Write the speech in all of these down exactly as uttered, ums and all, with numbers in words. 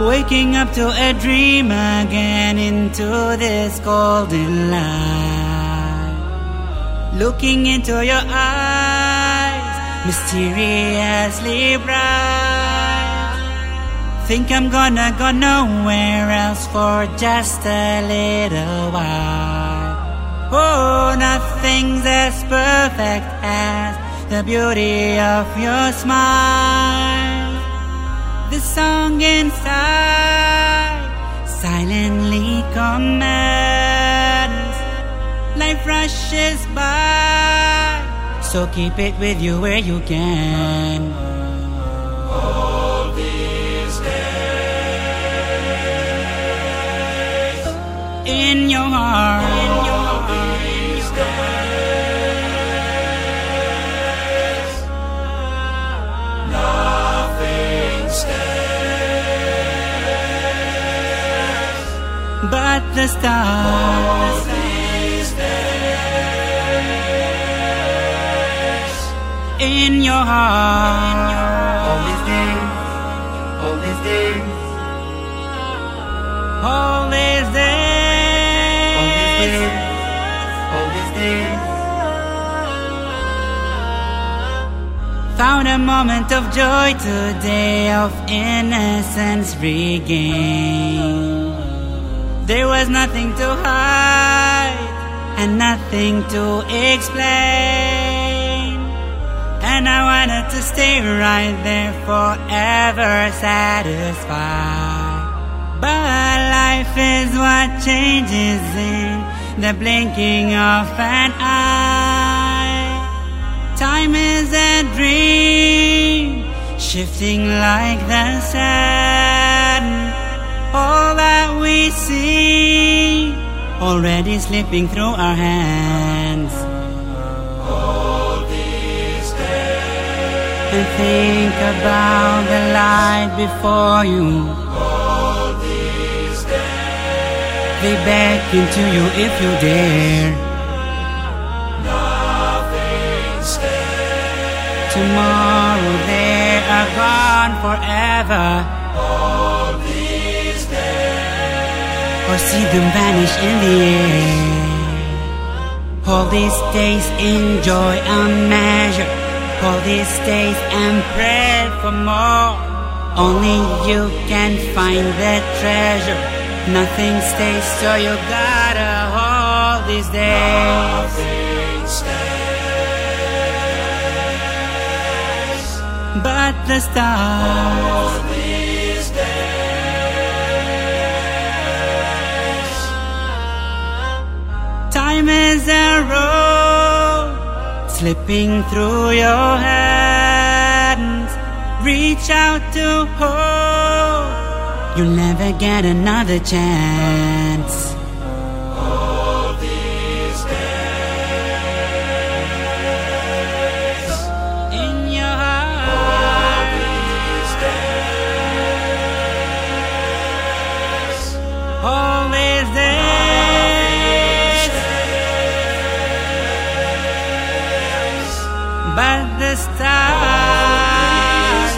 Waking up to a dream again into this golden light. Looking into your eyes, mysteriously bright. Think I'm gonna go nowhere else for just a little while. Oh, nothing's as perfect as the beauty of your smile. The song inside silently commands. Life rushes by, so keep it with you where you can. All these days In your heart, in your all these days nothing stays but the all stars. these days In your heart, all these days all these days all these days. all these days Found a moment of joy today, of innocence regained. There was nothing to hide and nothing to explain, and I wanted to stay right there forever satisfied. But life is what changes in the blinking of an eye. Time is a dream, shifting like the sand. All that we see already slipping through our hands. all these days And think about the light before you. all these days They beckon to you if you dare. nothing stays Tomorrow they are gone forever, all these days or see them vanish in the air. All these days enjoy a measure, all these days and pray for more. Only you can find the treasure. Nothing stays, so you gotta hold these days. nothing stays But the stars. all these days Time is a road slipping through your hands. Reach out to hold, you'll never get another chance. all these days In your all heart, these days all these days, but the stars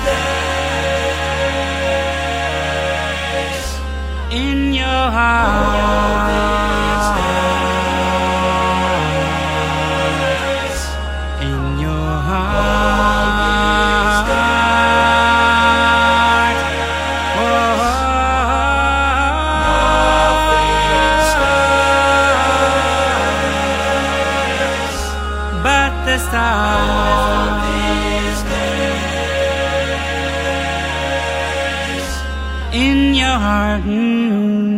in your heart. In your heart. Oh, but the stars these days in your heart. Mm.